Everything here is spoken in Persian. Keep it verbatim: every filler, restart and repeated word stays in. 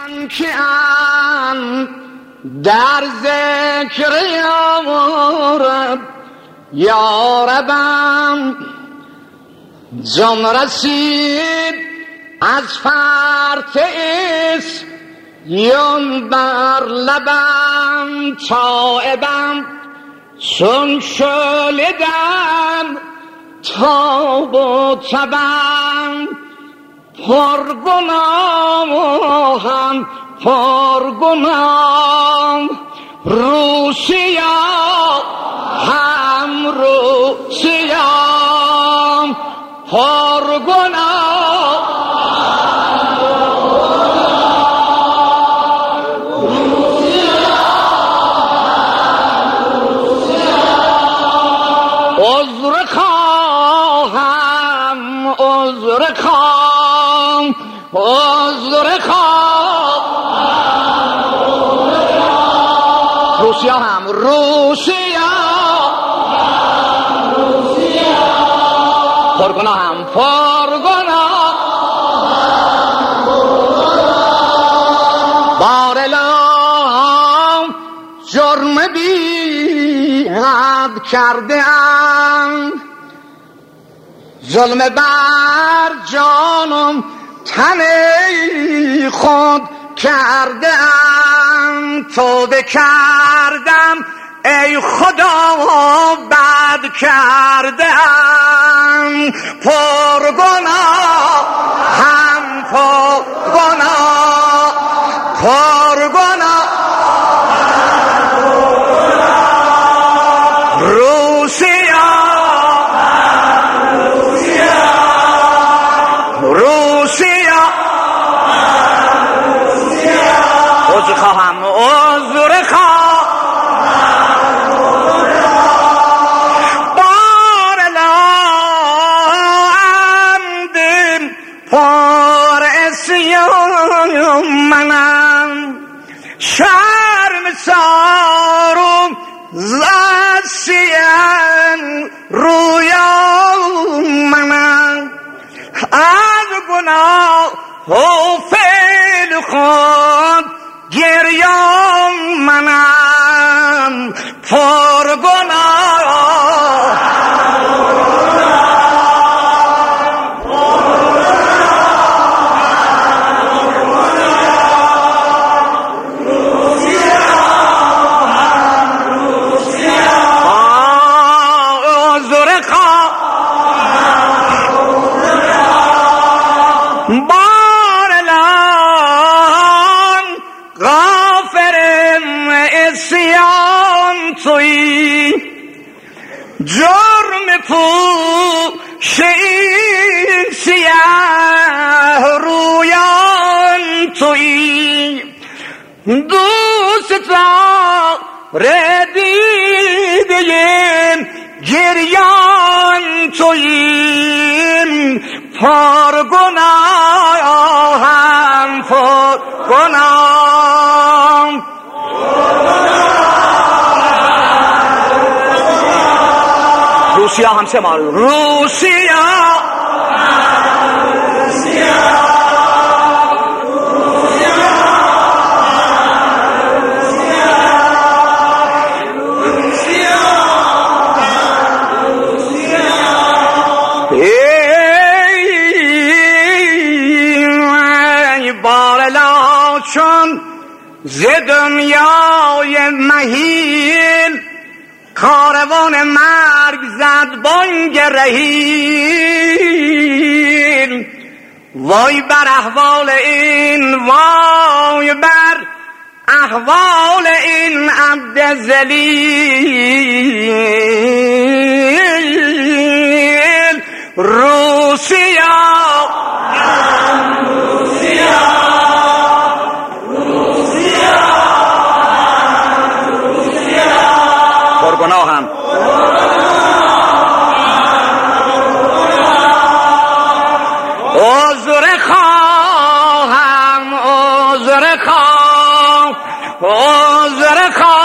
من که ام در ذکر یارب یاربم جان رسید از فرط اسیان بر لبم تائبم چون شلدم تاب و تبم پرگناهم پرگناه روسیا هم روسیا پرگناه عذر خواهم عذر خواهم عذر خواهم روسیا هم روسیا پرگناه هم پرگناه بارالله جرم بی حد کرده ام ظلم بر جانم تن خود کرده ام توبه کردم ای خدا بد کرده ام پرگناه هم پرگناه پرگناه روسیا روسیا عذر خواهم عذر خواهم منم شرم سارم زسین رویا منم از گناه و فعل خود گریان منم پرگناه بارلان غافرم اسیان توی جرم پوش این سیاه رویان توی دوست را ردیدیم گریان توییم پرگناهم پرگناه روسیا هم سه مال روسیا چون ز دنیای مهین کاروان مرگ زد بانگ رهین وای بر احوال این وای بر احوال این عبد ذلیل روسیا پرگناهم عذر خواهم عذر خواهم عذر خواهم